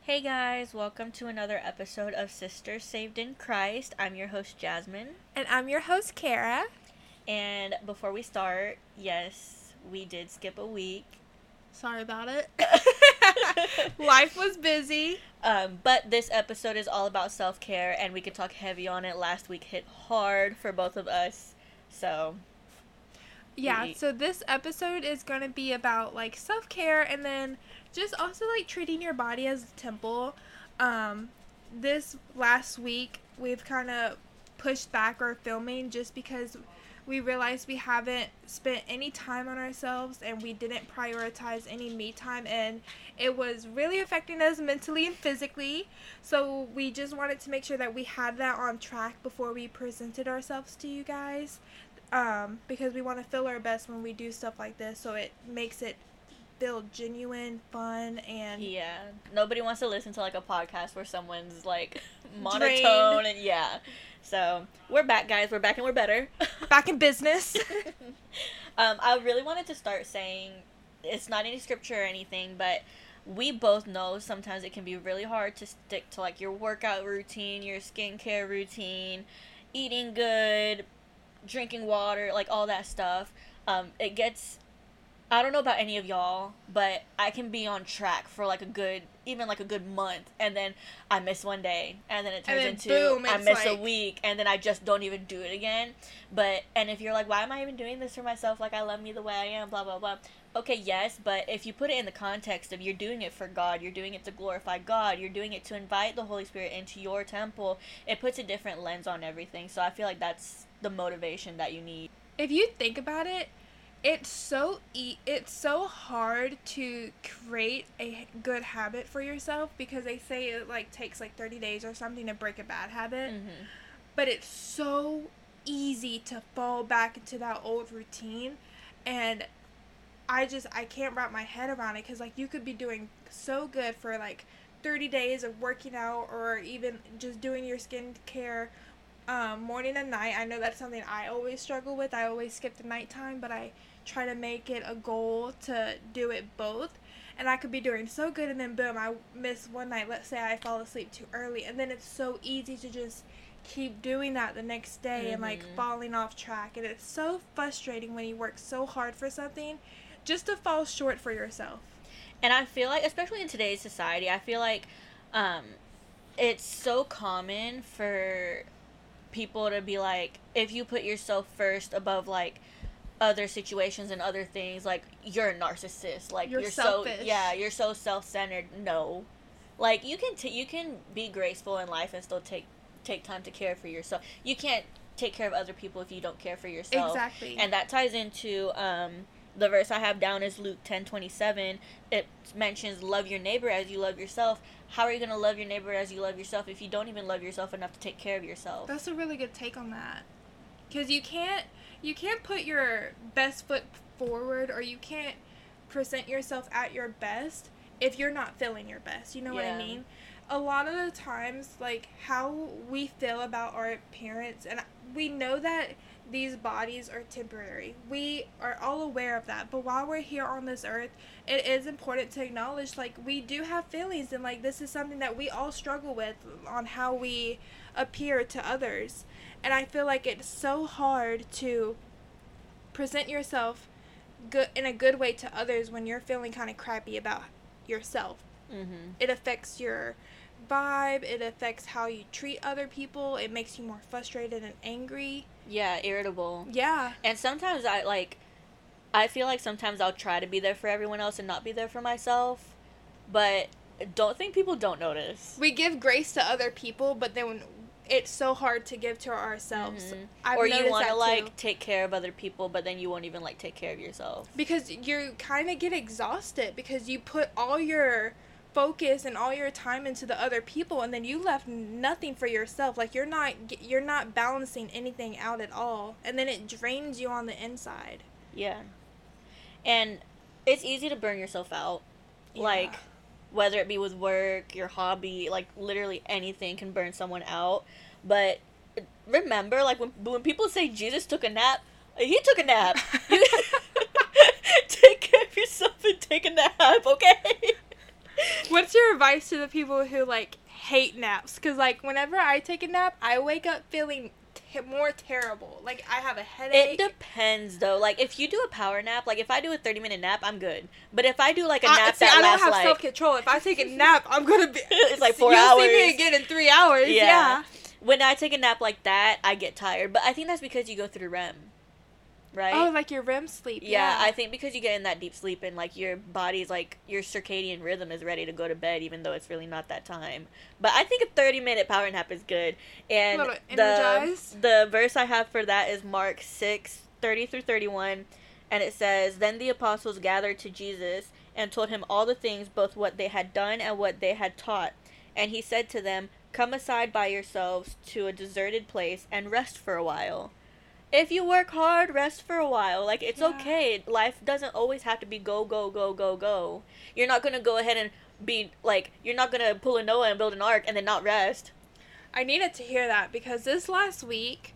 Hey guys, welcome to another episode of Sisters Saved in Christ. I'm your host Jasmine. And I'm your host, Kara. And before we start, yes, we did skip a week. Sorry about it. Life was busy. But this episode is all about self-care, and we could talk heavy on it. Last week hit hard for both of us, so... Yeah, so this episode is going to be about, self-care and then just also, treating your body as a temple. This last week, we've kind of pushed back our filming just because we realized we haven't spent any time on ourselves and we didn't prioritize any me time, and it was really affecting us mentally and physically. So we just wanted to make sure that we had that on track before we presented ourselves to you guys. Because we want to feel our best when we do stuff like this, so it makes it feel genuine, fun, and... Yeah, nobody wants to listen to, a podcast where someone's, monotone, and yeah. So, we're back, guys. We're back and we're better. Back in business. I really wanted to start saying, it's not any scripture or anything, but we both know sometimes it can be really hard to stick to, your workout routine, your skincare routine, eating good, drinking water, all that stuff. It gets... I don't know about any of y'all, but I can be on track for a good month, and then I miss one day, and then it turns into boom, I miss a week, and then I just don't even do it again. And if you're like, why am I even doing this for myself? I love me the way I am, blah, blah, blah. Okay, yes, but if you put it in the context of you're doing it for God, you're doing it to glorify God, you're doing it to invite the Holy Spirit into your temple, it puts a different lens on everything. So I feel like that's the motivation that you need. If you think about it, it's so hard to create a good habit for yourself, because they say it takes 30 days or something to break a bad habit. Mm-hmm. But it's so easy to fall back into that old routine, and I can't wrap my head around it, because you could be doing so good for 30 days of working out, or even just doing your skincare morning and night. I know that's something I always struggle with. I always skip the nighttime, but I try to make it a goal to do it both. And I could be doing so good, and then boom, I miss one night. Let's say I fall asleep too early, and then it's so easy to just keep doing that the next day, mm-hmm. and falling off track. And it's so frustrating when you work so hard for something just to fall short for yourself. And I feel like, especially in today's society, I feel like it's so common for people to be if you put yourself first above other situations and other things, you're a narcissist, you're selfish. You're so self-centered. No, you can be graceful in life and still take time to care for yourself. You can't take care of other people if you don't care for yourself. Exactly. And that ties into the verse I have down is Luke 10:27. It mentions love your neighbor as you love yourself. How are you going to love your neighbor as you love yourself if you don't even love yourself enough to take care of yourself? That's a really good take on that. Because you can't put your best foot forward, or you can't present yourself at your best if you're not feeling your best. You know what I mean? A lot of the times, how we feel about our appearance, and we know that these bodies are temporary. We are all aware of that. But while we're here on this earth, it is important to acknowledge, we do have feelings, and, this is something that we all struggle with on how we appear to others. And I feel like it's so hard to present yourself good in a good way to others when you're feeling kind of crappy about yourself. Mm-hmm. It affects your vibe. It affects how you treat other people. It makes you more frustrated and angry. Yeah, irritable. Yeah. And sometimes I feel like sometimes I'll try to be there for everyone else and not be there for myself. But don't think people don't notice. We give grace to other people, but then it's so hard to give to ourselves. Mm-hmm. Or you want to take care of other people, but then you won't even take care of yourself. Because you kind of get exhausted, because you put all your focus and all your time into the other people, and then you left nothing for yourself. You're not balancing anything out at all, and then it drains you on the inside. Yeah. And it's easy to burn yourself out. Yeah. Whether it be with work, your hobby, literally anything can burn someone out. But remember, when people say Jesus took a nap, he took a nap. Take care of yourself and take a nap, okay? What's your advice to the people who, like, hate naps? Because, like, whenever I take a nap, I wake up feeling more terrible. Like, I have a headache. It depends, though. Like, if you do a power nap, like, if I do a 30-minute nap, I'm good. But if I do, like, a nap that I don't lasts, have like... self-control. If I take a nap, I'm going to be... It's like 4 hours. You'll see me again in 3 hours. Yeah. When I take a nap like that, I get tired. But I think that's because you go through REM. Right? Oh, like your REM sleep. Yeah, I think because you get in that deep sleep and, like, your body's, like, your circadian rhythm is ready to go to bed, even though it's really not that time. But I think a 30-minute power nap is good. And the verse I have for that is Mark 6:30-31. And it says, "Then the apostles gathered to Jesus and told him all the things, both what they had done and what they had taught. And he said to them, 'Come aside by yourselves to a deserted place and rest for a while.'" If you work hard, rest for a while. Like, it's okay. Life doesn't always have to be go, go, go, go, go. You're not going to go ahead and be, like, you're not going to pull a Noah and build an ark and then not rest. I needed to hear that because this last week,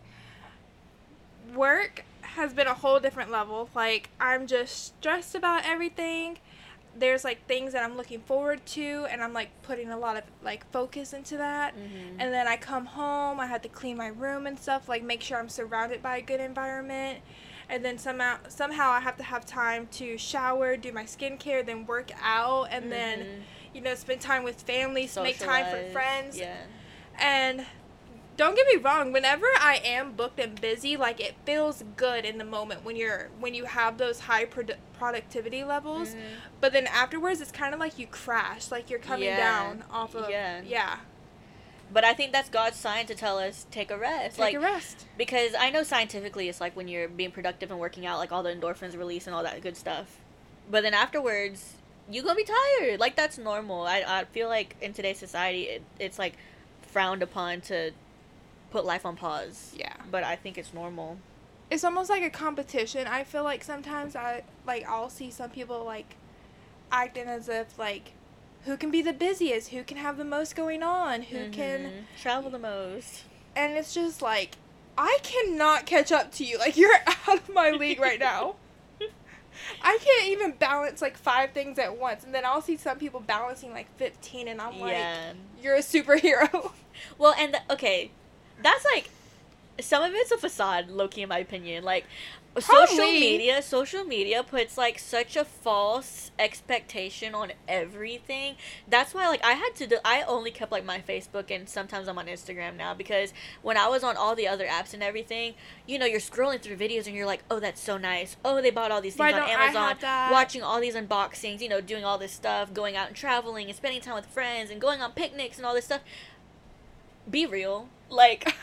work has been a whole different level. Like, I'm just stressed about everything. There's, like, things that I'm looking forward to, and I'm, like, putting a lot of, like, focus into that. Mm-hmm. And then I come home, I have to clean my room and stuff, like, make sure I'm surrounded by a good environment. And then somehow I have to have time to shower, do my skincare, then work out, and then, you know, spend time with family, make time for friends. Yeah. And don't get me wrong, whenever I am booked and busy, like, it feels good in the moment when you have those high productivity levels. Mm-hmm. But then afterwards, it's kind of like you crash, like you're coming down off of, But I think that's God's sign to tell us, take a rest. Take a rest. Because I know scientifically it's like when you're being productive and working out, like all the endorphins release and all that good stuff. But then afterwards, you're going to be tired. Like, that's normal. I feel like in today's society, it's like frowned upon to put life on pause. Yeah. But I think it's normal. It's almost like a competition. I feel like sometimes I'll see some people, like, acting as if, like, who can be the busiest? Who can have the most going on? Who can travel the most? And it's just like, I cannot catch up to you. Like, you're out of my league right now. I can't even balance, like, 5 things at once. And then I'll see some people balancing, like, 15, and I'm like, you're a superhero. Well, and, okay, that's, like, some of it's a facade, low-key, in my opinion. Like, social media puts, like, such a false expectation on everything. That's why, like, I only kept, like, my Facebook, and sometimes I'm on Instagram now, because when I was on all the other apps and everything, you know, you're scrolling through videos and you're like, oh, that's so nice. Oh, they bought all these things on Amazon, watching all these unboxings, you know, doing all this stuff, going out and traveling and spending time with friends and going on picnics and all this stuff. Be real. Like,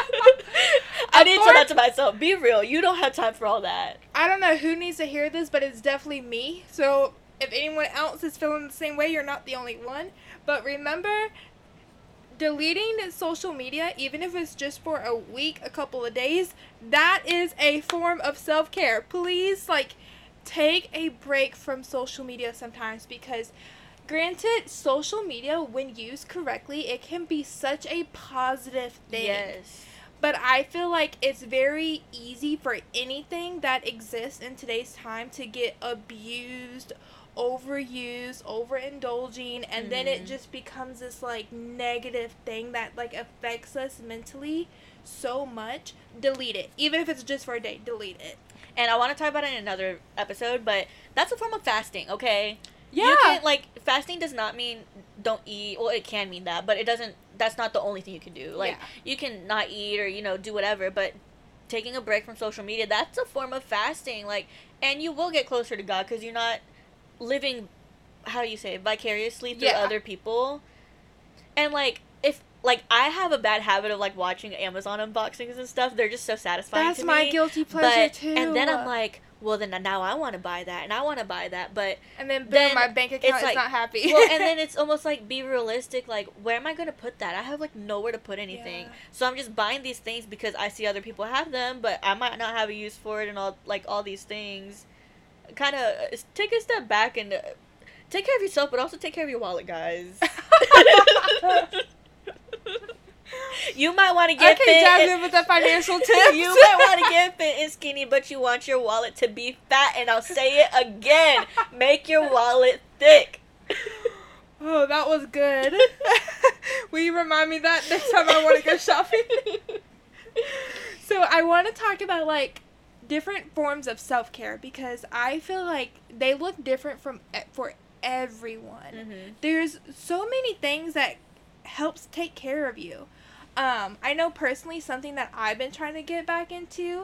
I need to tell that to myself. Be real. You don't have time for all that. I don't know who needs to hear this, but it's definitely me. So if anyone else is feeling the same way, you're not the only one. But remember, deleting social media, even if it's just for a week, a couple of days, that is a form of self-care. Please, like, take a break from social media sometimes, because granted, social media, when used correctly, it can be such a positive thing. Yes. But I feel like it's very easy for anything that exists in today's time to get abused, overused, overindulging, and then it just becomes this, like, negative thing that, like, affects us mentally so much. Delete it. Even if it's just for a day, delete it. And I want to talk about it in another episode, but that's a form of fasting, okay? Yeah. You can, like, fasting does not mean don't eat. Well, it can mean that, but it doesn't. That's not the only thing you can do. Like, you can not eat or, you know, do whatever, but taking a break from social media, that's a form of fasting. Like, and you will get closer to God because you're not living, how do you say, vicariously through other people. And, like, I have a bad habit of, like, watching Amazon unboxings and stuff. They're just so satisfying to me. That's my guilty pleasure, too. And then I'm like, well, then now I want to buy that, and I want to buy that, but... And then, boom, my bank account is not happy. Well, and then it's almost like, be realistic, like, where am I going to put that? I have, like, nowhere to put anything. Yeah. So I'm just buying these things because I see other people have them, but I might not have a use for it and all these things. Kind of take a step back and take care of yourself, but also take care of your wallet, guys. You might want to get fit. Okay, Jasmine with the financial tips. You might want to get fit and skinny, but you want your wallet to be fat. And I'll say it again. Make your wallet thick. Oh, that was good. Will you remind me that next time I want to go shopping? So I want to talk about, like, different forms of self-care, because I feel like they look different for everyone. Mm-hmm. There's so many things that helps take care of you. I know personally something that I've been trying to get back into,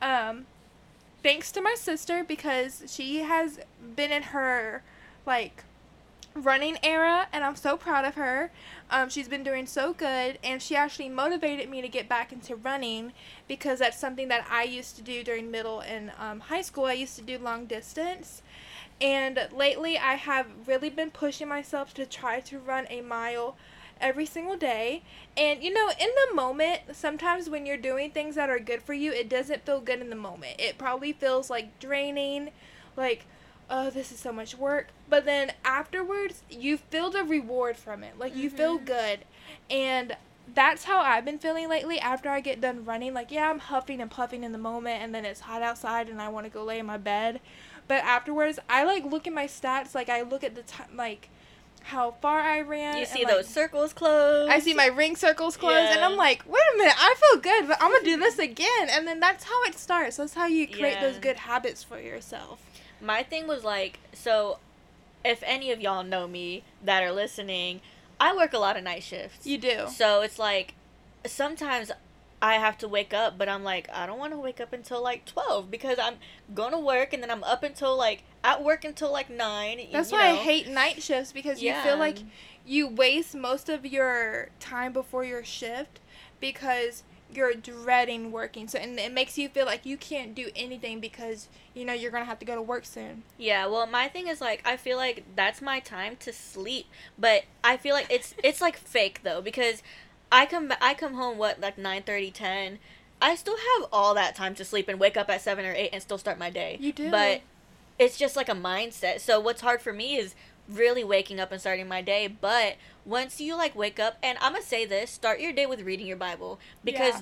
thanks to my sister, because she has been in her, like, running era, and I'm so proud of her. She's been doing so good, and she actually motivated me to get back into running, because that's something that I used to do during middle and high school. I used to do long distance, and lately I have really been pushing myself to try to run a mile every single day. And in the moment, sometimes when you're doing things that are good for you, it doesn't feel good in the moment. It probably feels like draining, like, oh, this is so much work. But then afterwards, you feel the reward from it. Like, you feel good. And that's how I've been feeling lately after I get done running. Like, yeah, I'm huffing and puffing in the moment, and then it's hot outside, and I want to go lay in my bed. But afterwards, I, like, look at my stats. Like, I look at the time, like, how far I ran. You see and, like, those circles closed. I see my ring circles closed, and I'm like, wait a minute, I feel good, but I'm going to do this again. And then that's how it starts. That's how you create those good habits for yourself. My thing was, like, so if any of y'all know me that are listening, I work a lot of night shifts. You do. So it's like, sometimes I have to wake up, but I'm like, I don't want to wake up until, like, 12, because I'm going to work, and then I'm up until, like, at work until, like, 9. That's why I hate night shifts, because you feel like you waste most of your time before your shift, because you're dreading working. So, and it makes you feel like you can't do anything, because you're going to have to go to work soon. Yeah, well, my thing is, like, I feel like that's my time to sleep, but I feel like it's like fake, though, because I come home, like 9:30, 10. I still have all that time to sleep and wake up at 7 or 8 and still start my day. You do. But it's just like a mindset. So what's hard for me is really waking up and starting my day. But once you, like, wake up, and I'm gonna say this, start your day with reading your Bible, because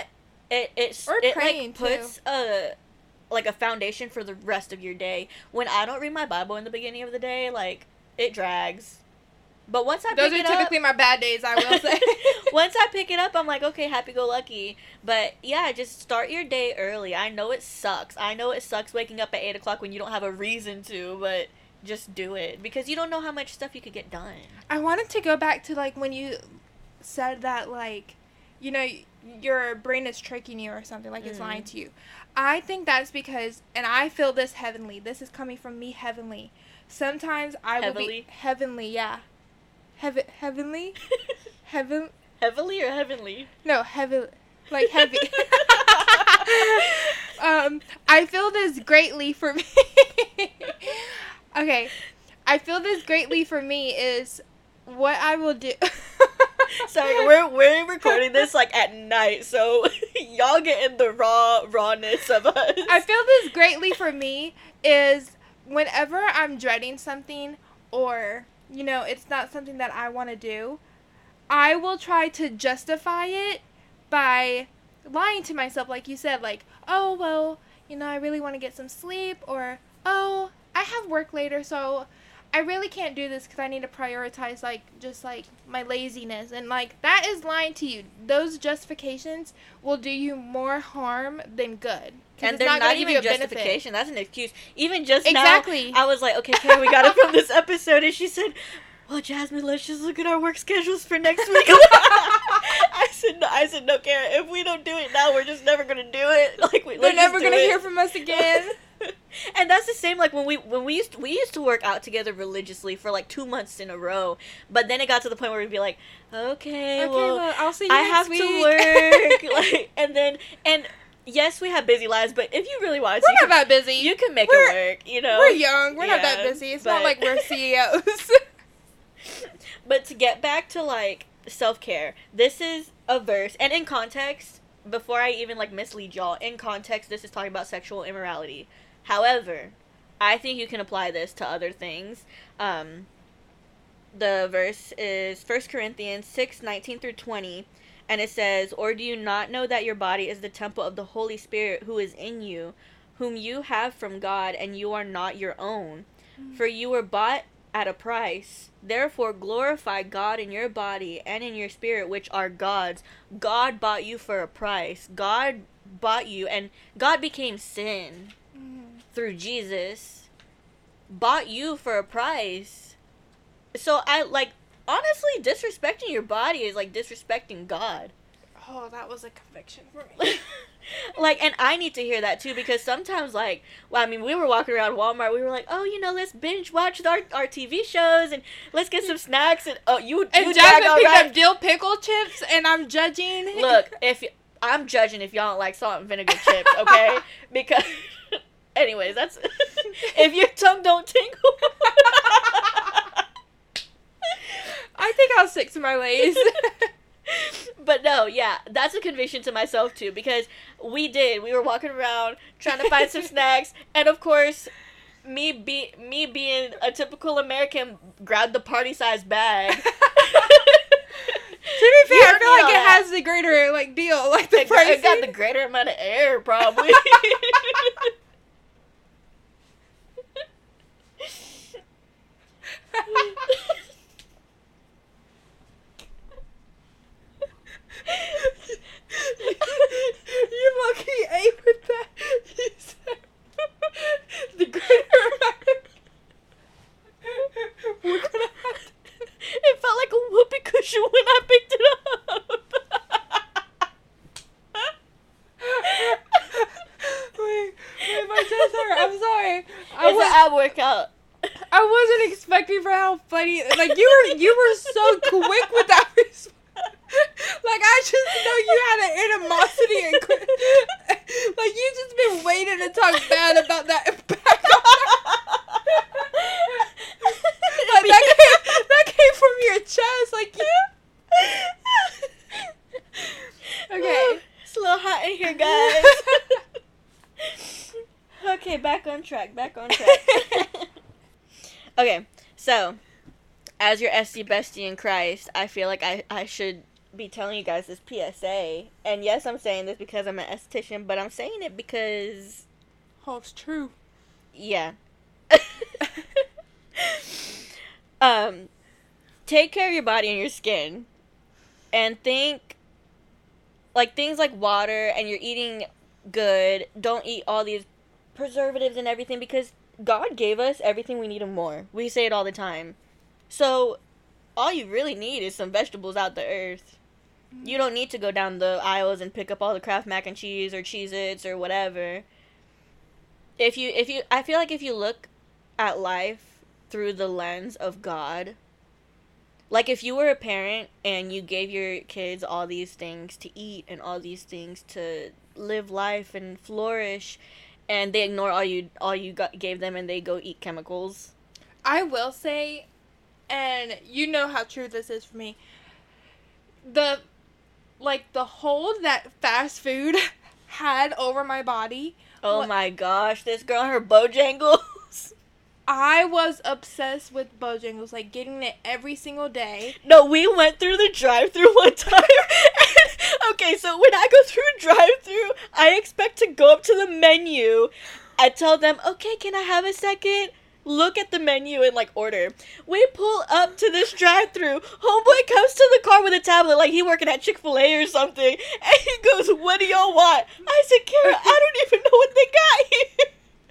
it praying, like puts a foundation for the rest of your day. When I don't read my Bible in the beginning of the day, like, it drags. But once I pick it up... Those are typically my bad days, I will say. Once I pick it up, I'm like, okay, happy-go-lucky. But, yeah, just start your day early. I know it sucks. I know it sucks waking up at 8 o'clock when you don't have a reason to, but just do it. Because you don't know how much stuff you could get done. I wanted to go back to, like, when you said that, like, your brain is tricking you or something, like it's lying to you. I think that's because, and I feel this heavenly. This is coming from me heavenly. Sometimes I will be... Heavenly, yeah. Heavenly? Heaven... Heavily or heavenly? No, heavy. Like, heavy. I feel this greatly for me. Okay. I feel this greatly for me is what I will do... Sorry, we're recording this, like, at night, so y'all getting the rawness of us. I feel this greatly for me is whenever I'm dreading something, or, it's not something that I want to do, I will try to justify it by lying to myself, like you said, like, oh, well, I really want to get some sleep, or, oh, I have work later, so I really can't do this because I need to prioritize, like, just, like, my laziness. And, like, that is lying to you. Those justifications will do you more harm than good. And they're not even justification. That's an excuse. Even just exactly. Now, I was like, okay, Kara, we got to film this episode. And she said, well, Jasmine, let's just look at our work schedules for next week. I said, no, Kara, if we don't do it now, we're just never going to do it. Like, they're never going to hear from us again. And that's the same, like, when we used to work out together religiously for, like, 2 months in a row, but then it got to the point where we'd be like, okay, well, I'll see you next week. I have to work, like, and yes, we have busy lives, but if you really want to, we're not that busy. You can make it work, We're young, we're not that busy. It's not like we're CEOs. But to get back to, like, self-care, this is a verse, and in context, before I even, like, mislead y'all, in context, this is talking about sexual immorality. However, I think you can apply this to other things. The verse is 1 Corinthians 6:19-20, and it says, or do you not know that your body is the temple of the Holy Spirit who is in you, whom you have from God, and you are not your own? For you were bought at a price. Therefore, glorify God in your body and in your spirit, which are God's. God bought you for a price. God bought you, and God became sin through Jesus. Bought you for a price. So I like, honestly, disrespecting your body is like disrespecting God. Oh, that was a conviction for me. Like, and I need to hear that too, because sometimes, like, well, I mean, we were walking around Walmart, we were like, oh, you know, let's binge watch our TV shows, and let's get some snacks, and Jasmine picked up dill pickle chips, and I'm judging. Look, I'm judging if y'all don't like salt and vinegar chips, okay? Because, anyways, that's, if your tongue don't tingle. I think I'll stick to my Lay's. But no, yeah, that's a conviction to myself too, because we were walking around trying to find some snacks, and of course, me being a typical American, grabbed the party size bag. To be fair, I feel like it has the greater like deal, like the price. It got the greater amount of air, probably. You lucky ate with that. You said the greater amount. We're gonna have to. It felt like a whoopee cushion when I picked it up. Wait, my chest hurt. I'm sorry. It's an ab workout. I wasn't expecting for how funny. Like you were so quick with that response. Like, I just know you had an animosity and like, you just been waiting to talk bad about that back like, that came from your chest, like, yeah. Okay. It's a little hot in here, guys. Okay, back on track. Okay, so, as your SC bestie in Christ, I feel like I should be telling you guys this PSA. And yes, I'm saying this because I'm an esthetician, but I'm saying it because... Oh, it's true. Yeah. Take care of your body and your skin. And think... Like, things like water, and you're eating good. Don't eat all these preservatives and everything, because God gave us everything we need and more. We say it all the time. So, all you really need is some vegetables out the earth. You don't need to go down the aisles and pick up all the Kraft mac and cheese or Cheez-Its or whatever. I feel like if you look at life through the lens of God, like if you were a parent and you gave your kids all these things to eat and all these things to live life and flourish, and they ignore all you gave them and they go eat chemicals. I will say, and you know how true this is for me, the hold that fast food had over my body. Oh my gosh, this girl and her Bojangles. I was obsessed with Bojangles, like getting it every single day. No, we went through the drive-thru one time. Okay, so when I go through a drive-thru, I expect to go up to the menu. I tell them, okay, can I have a second? Look at the menu and, like, order. We pull up to this drive-thru. Homeboy comes to the car with a tablet like he working at Chick-fil-A or something. And he goes, what do y'all want? I said, Kara, I don't even know what they got here.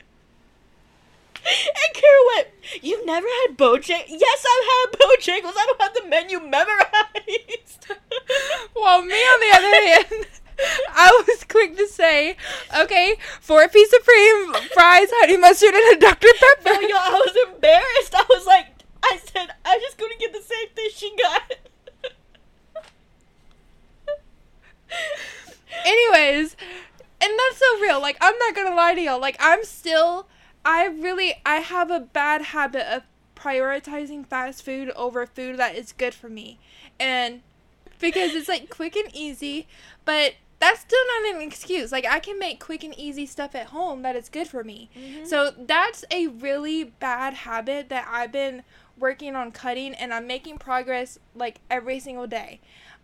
And Kara went, you've never had Bojangles? Yes, I've had Bojangles. I don't have the menu memorized. Well, me on the other hand, I was quick to say, okay, 4-piece Supreme, fries, honey mustard, and a Dr. Pepper. No, yo, I was embarrassed. I was like, I said, I just gonna get the same thing she got. Anyways, and that's so real. Like, I'm not gonna lie to y'all. Like, I have a bad habit of prioritizing fast food over food that is good for me. And because it's, like, quick and easy, but that's still not an excuse. Like, I can make quick and easy stuff at home that is good for me. Mm-hmm. So that's a really bad habit that I've been working on cutting, and I'm making progress, like, every single day.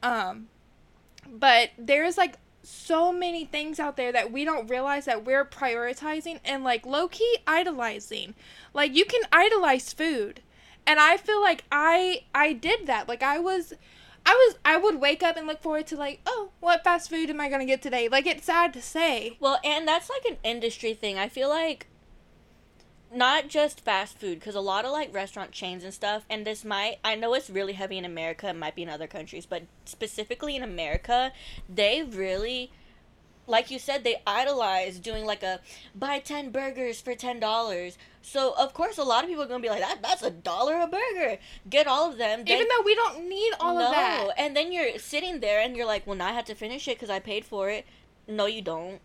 But there's, like, so many things out there that we don't realize that we're prioritizing and, like, low-key idolizing. Like, you can idolize food, And I feel like I did that. Like I would wake up and look forward to like, oh, what fast food am I going to get today? Like, it's sad to say. Well, and that's like an industry thing. I feel like not just fast food, because a lot of like restaurant chains and stuff, and I know it's really heavy in America, it might be in other countries, but specifically in America, they really, like you said, they idolize doing like a buy 10 burgers for $10. So of course a lot of people are gonna be like, that's $1 a burger, get all of them. Even though we don't need all of that. No, and then you're sitting there and you're like, well, now I have to finish it because I paid for it. No, you don't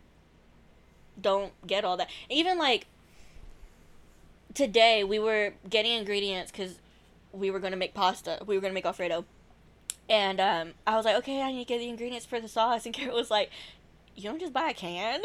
get all that. Even like today we were getting ingredients because we were going to make pasta. We were going to make Alfredo. And I was like, okay, I need to get the ingredients for the sauce. And Carol was like, you don't just buy a can?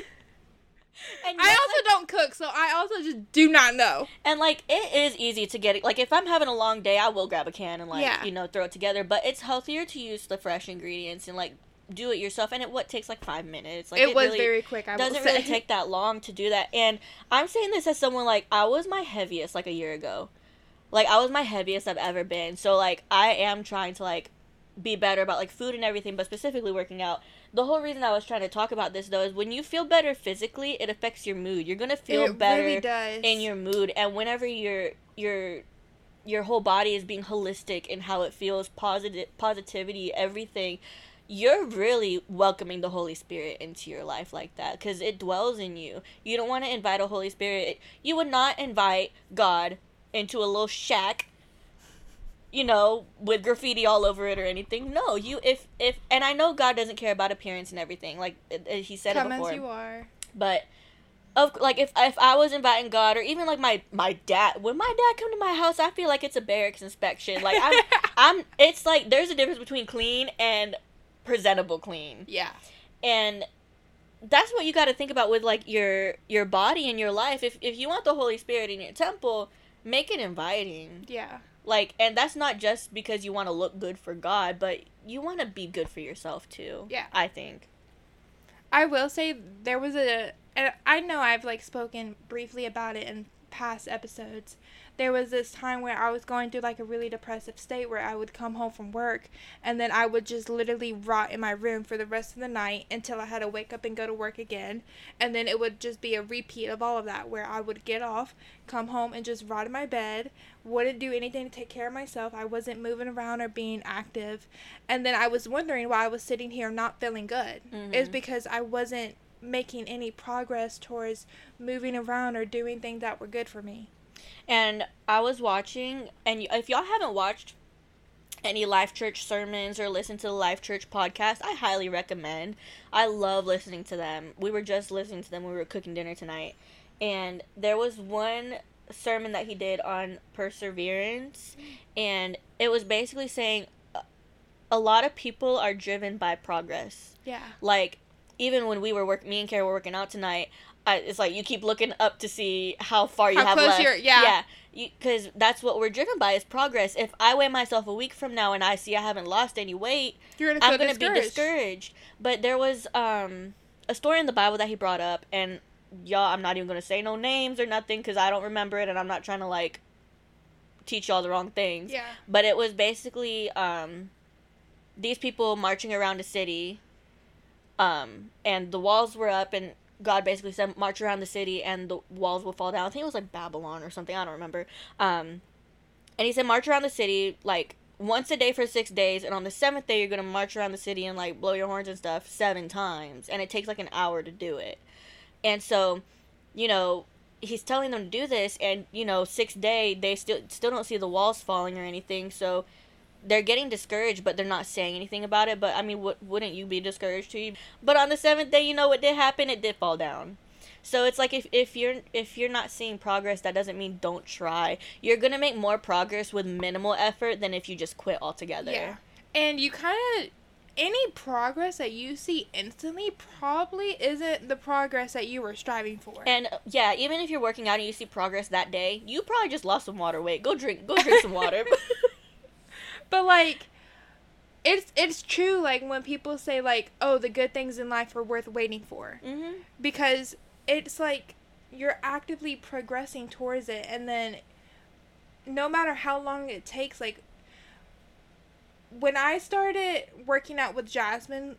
And I also don't cook, so I also just do not know. And, like, it is easy to get it. Like, if I'm having a long day, I will grab a can and, like, throw it together. But it's healthier to use the fresh ingredients and, like, do it yourself. And it takes, like, 5 minutes. Like, it was really, very quick, I will say. Doesn't really take that long to do that. And I'm saying this as someone, like, I was my heaviest, like, a year ago. Like, I was my heaviest I've ever been. So, like, I am trying to, like, be better about, like, food and everything, but specifically working out. The whole reason I was trying to talk about this, though, is when you feel better physically, it affects your mood. You're going to feel better in your mood. And whenever your whole body is being holistic in how it feels, positivity, everything, you're really welcoming the Holy Spirit into your life like that, because it dwells in you. You don't want to invite a Holy Spirit. You would not invite God into a little shack, you know, with graffiti all over it or anything. No, and I know God doesn't care about appearance and everything. Like, he said it before. Come as you are. But, if I was inviting God, or even, like, my dad, when my dad come to my house, I feel like it's a barracks inspection. Like, it's like, there's a difference between clean and presentable clean. Yeah. And that's what you got to think about with, like, your body and your life. If you want the Holy Spirit in your temple, make it inviting. Yeah. Like, and that's not just because you want to look good for God, but you want to be good for yourself, too. Yeah. I think. I will say there was and I know I've, like, spoken briefly about it in past episodes. There was this time where I was going through, like, a really depressive state where I would come home from work and then I would just literally rot in my room for the rest of the night until I had to wake up and go to work again. And then it would just be a repeat of all of that, where I would get off, come home, and just rot in my bed, wouldn't do anything to take care of myself. I wasn't moving around or being active. And then I was wondering why I was sitting here not feeling good. Mm-hmm. It's because I wasn't making any progress towards moving around or doing things that were good for me. And I was watching, and if y'all haven't watched any Life Church sermons or listened to the Life Church podcast, I highly recommend. I love listening to them. We were just listening to them when we were cooking dinner tonight. And there was one sermon that he did on perseverance, and it was basically saying a lot of people are driven by progress. Yeah. Like, even when me and Kara were working out tonight, it's like you keep looking up to see how far you have left. Yeah. Because that's what we're driven by, is progress. If I weigh myself a week from now and I see I haven't lost any weight, I'm going to be discouraged. But there was a story in the Bible that he brought up, and y'all, I'm not even going to say no names or nothing because I don't remember it, and I'm not trying to, like, teach y'all the wrong things. Yeah. But it was basically these people marching around a city, and the walls were up, and God basically said, march around the city and the walls will fall down. I think it was like Babylon or something. I don't remember. And he said, march around the city, like, once a day for 6 days. And on the 7th day, you're going to march around the city and, like, blow your horns and stuff 7 times. And it takes, like, an hour to do it. And so, you know, he's telling them to do this. And, you know, 6th day, they still don't see the walls falling or anything. So they're getting discouraged, but they're not saying anything about it. But, I mean, wouldn't you be discouraged too? But on the 7th day, you know what did happen? It did fall down. So it's like if you're not seeing progress, that doesn't mean don't try. You're going to make more progress with minimal effort than if you just quit altogether. Yeah. And you kind of, any progress that you see instantly probably isn't the progress that you were striving for. And, yeah, even if you're working out and you see progress that day, you probably just lost some water weight. Go drink some water. But, like, it's true, like, when people say, like, oh, the good things in life are worth waiting for. Mm-hmm. Because it's, like, you're actively progressing towards it, and then no matter how long it takes, like, when I started working out with Jasmine,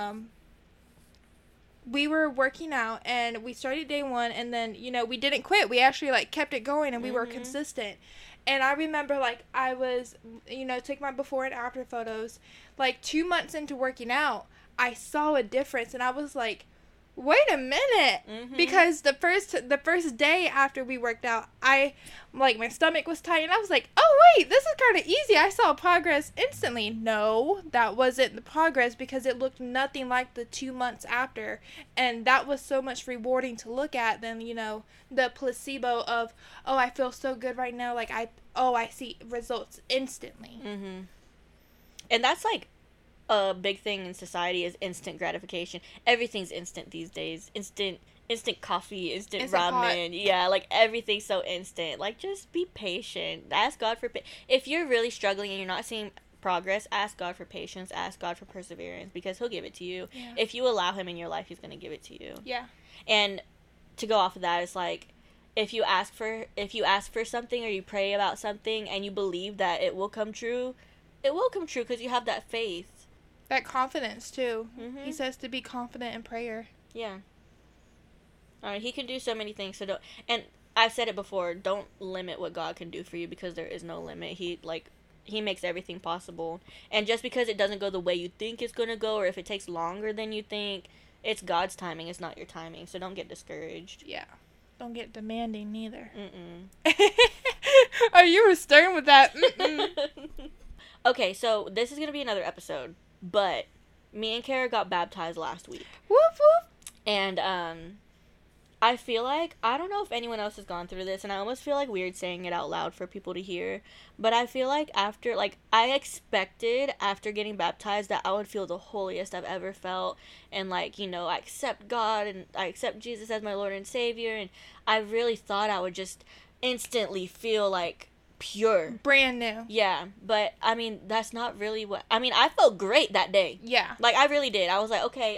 we were working out and we started day 1, and then, you know, we didn't quit. We actually, like, kept it going, and we were consistent. And I remember, like, I was, you know, took my before and after photos. Like, 2 months into working out, I saw a difference, and I was like, wait a minute. Because the first day after we worked out, my stomach was tight, and I was like, oh wait, this is kind of easy. I saw progress instantly. No, that wasn't the progress, because it looked nothing like the 2 months after, and that was so much rewarding to look at than, you know, the placebo of, oh, I feel so good right now, like, I see results instantly. And that's like a big thing in society, is instant gratification. Everything's instant these days. Instant coffee, instant ramen. Yeah, like, everything's so instant. Like, just be patient. Ask God for if you're really struggling and you're not seeing progress, ask God for patience, ask God for perseverance, because he'll give it to you. Yeah. If you allow him in your life, he's going to give it to you. Yeah. And to go off of that, it's like, if you ask for something, or you pray about something and you believe that it will come true, it will come true, because you have that faith. That confidence, too. He says to be confident in prayer. Yeah. He can do so many things, so don't... And I've said it before, don't limit what God can do for you, because there is no limit. He makes everything possible. And just because it doesn't go the way you think it's going to go, or if it takes longer than you think, it's God's timing, it's not your timing. So don't get discouraged. Yeah. Don't get demanding, neither. Mm-mm. Oh, you were stern with that. Okay, so this is going to be another episode. But me and Kara got baptized last week. Whoop, whoop. And, I feel like, I don't know if anyone else has gone through this, and I almost feel like weird saying it out loud for people to hear, but I feel like I expected after getting baptized that I would feel the holiest I've ever felt, and, like, you know, I accept God, and I accept Jesus as my Lord and Savior, and I really thought I would just instantly feel, like, pure. Brand new. Yeah, but, I mean, that's not really what... I mean, I felt great that day. Yeah. Like, I really did. I was like, okay,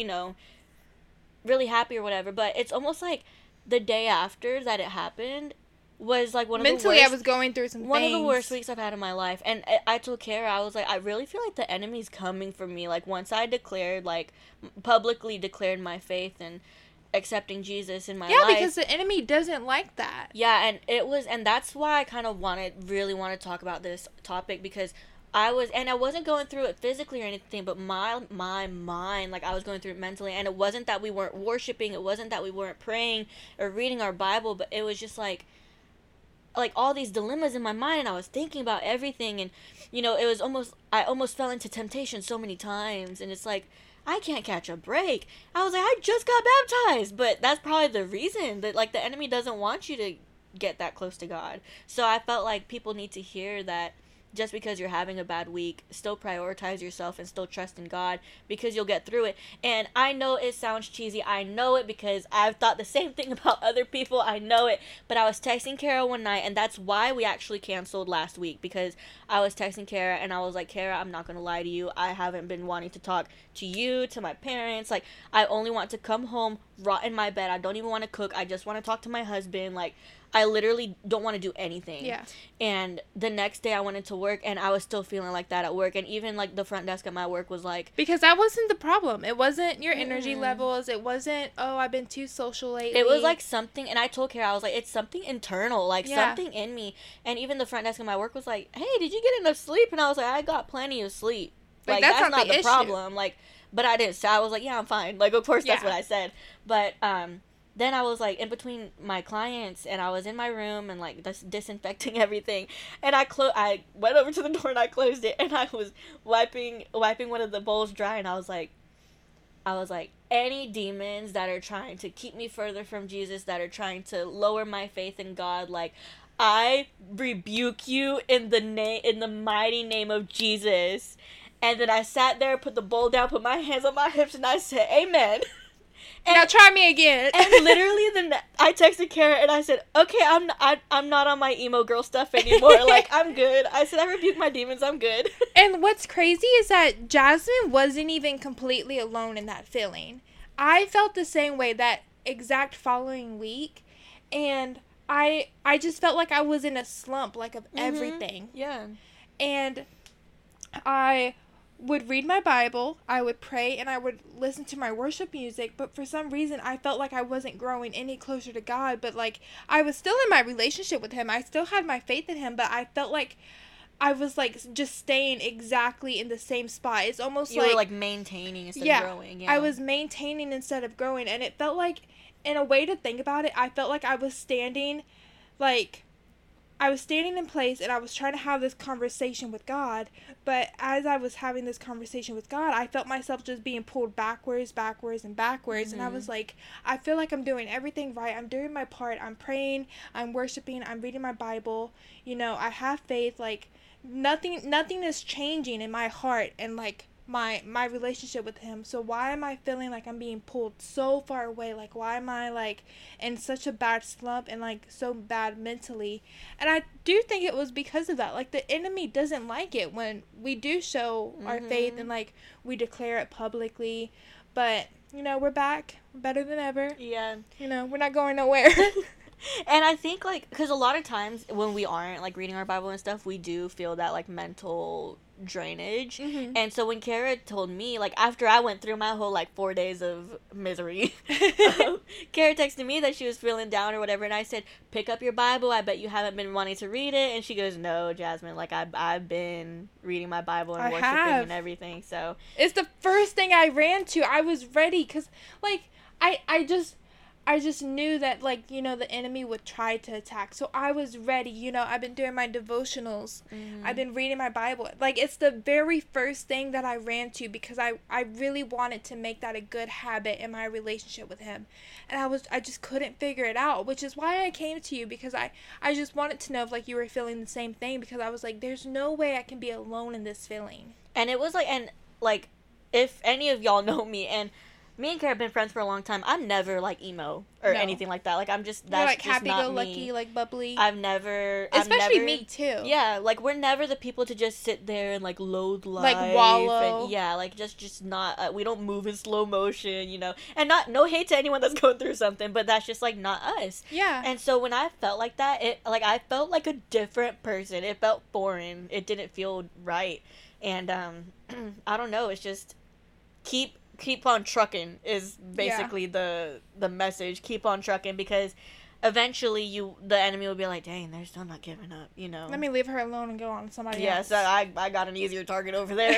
really happy or whatever, but it's almost like the day after that it happened was, like, Mentally, I was going through some one things. of the worst weeks I've had in my life, and I told Kara, I was like, I really feel like the enemy's coming for me, like, once I declared, like, publicly declared my faith and accepting Jesus in my life. Yeah, because the enemy doesn't like that. Yeah, and that's why I kind of really want to talk about this topic, because I wasn't going through it physically or anything, but my mind, like, I was going through it mentally, and it wasn't that we weren't worshiping, it wasn't that we weren't praying or reading our Bible, but it was just like all these dilemmas in my mind, and I was thinking about everything, and, you know, it was I almost fell into temptation so many times, and it's like, I can't catch a break. I was like, I just got baptized, but that's probably the reason that, like, the enemy doesn't want you to get that close to God. So I felt like people need to hear that just because you're having a bad week, still prioritize yourself and still trust in God, because you'll get through it. And I know it sounds cheesy. I know it, because I've thought the same thing about other people. I know it. But I was texting Kara one night, and that's why we actually canceled last week, because I was texting Kara, and I was like, Kara, I'm not going to lie to you. I haven't been wanting to talk to you, to my parents. Like, I only want to come home, rot in my bed. I don't even want to cook. I just want to talk to my husband. Like, I literally don't want to do anything. Yeah. And the next day I went into work, and I was still feeling like that at work. And even, like, the front desk at my work was like... Because that wasn't the problem. It wasn't your energy levels. It wasn't, oh, I've been too social lately. It was, like, something... And I told Kara, I was like, it's something internal. Like, something in me. And even the front desk at my work was like, hey, did you get enough sleep? And I was like, I got plenty of sleep. Like that's not the problem. Like, but I didn't. So I was like, yeah, I'm fine. Like, of course, that's what I said. But, then I was, like, in between my clients, and I was in my room and, like, disinfecting everything. And I went over to the door and I closed it, and I was wiping one of the bowls dry, and I was like, any demons that are trying to keep me further from Jesus, that are trying to lower my faith in God, like, I rebuke you in the mighty name of Jesus. And then I sat there, put the bowl down, put my hands on my hips, and I said, amen. And now try me again. And literally, I texted Kara and I said, okay, I'm not on my emo girl stuff anymore. Like, I'm good. I said, I rebuke my demons. I'm good. And what's crazy is that Jasmine wasn't even completely alone in that feeling. I felt the same way that exact following week. And I just felt like I was in a slump, like, of everything. Yeah. And I would read my Bible, I would pray, and I would listen to my worship music, but for some reason I felt like I wasn't growing any closer to God, but like I was still in my relationship with him. I still had my faith in him, but I felt like I was like just staying exactly in the same spot. It's almost you were like maintaining instead of growing. Yeah. I was maintaining instead of growing, and it felt like, in a way to think about it, I felt like I was standing in place and I was trying to have this conversation with God, but as I was having this conversation with God, I felt myself just being pulled backwards, and I was like, I feel like I'm doing everything right. I'm doing my part. I'm praying, I'm worshiping, I'm reading my Bible. You know, I have faith. Like, nothing is changing in my heart and like my relationship with him. So why am I feeling like I'm being pulled so far away? Like, why am I like in such a bad slump and like so bad mentally? And I do think it was because of that. Like, the enemy doesn't like it when we do show our faith and like we declare it publicly. But you know, we're back, better than ever. Yeah. You know, we're not going nowhere. And I think, like, because a lot of times when we aren't, like, reading our Bible and stuff, we do feel that, like, mental drainage. And so when Kara told me, like, after I went through my whole, like, 4 days of misery, Kara texted me that she was feeling down or whatever, and I said, pick up your Bible, I bet you haven't been wanting to read it. And she goes, no, Jasmine, like, I've been reading my Bible and worshiping and everything, so. It's the first thing I ran to. I was ready, because, like, I just knew that, like, you know, the enemy would try to attack. So I was ready. You know, I've been doing my devotionals. I've been reading my Bible. Like, it's the very first thing that I ran to, because I really wanted to make that a good habit in my relationship with him. And I just couldn't figure it out, which is why I came to you, because I just wanted to know if, like, you were feeling the same thing, because I was like, there's no way I can be alone in this feeling. And it was like, if any of y'all know me, and me and Kara have been friends for a long time, I'm never, like, emo or anything like that. Like, I'm just, that's like, just happy-go-lucky, like, bubbly. Especially me, too. Yeah, like, we're never the people to just sit there and, like, loathe life. Like, wallow. And, yeah, like, just not, we don't move in slow motion, you know. And no hate to anyone that's going through something, but that's just, like, not us. Yeah. And so when I felt like that, I felt like a different person. It felt foreign. It didn't feel right. And, I don't know, it's just, keep on trucking is basically the message. Keep on trucking, because eventually the enemy will be like, dang, they're still not giving up, you know. Let me leave her alone and go on to somebody else. Yes, I got an easier target over there.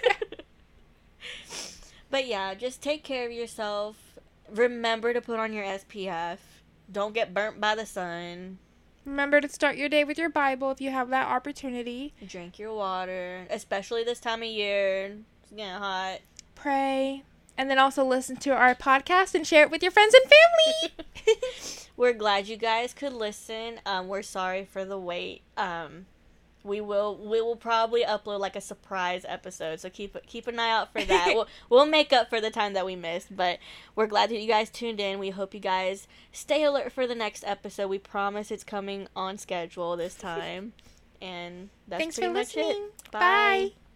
But yeah, just take care of yourself. Remember to put on your SPF. Don't get burnt by the sun. Remember to start your day with your Bible if you have that opportunity. Drink your water, especially this time of year. It's getting hot. Pray, and then also listen to our podcast and share it with your friends and family. We're glad you guys could listen. We're sorry for the wait. We will probably upload like a surprise episode, so keep an eye out for that. We'll make up for the time that we missed, but we're glad that you guys tuned in. We hope you guys stay alert for the next episode. We promise it's coming on schedule this time. And that's Thanks pretty for much listening. it. Bye.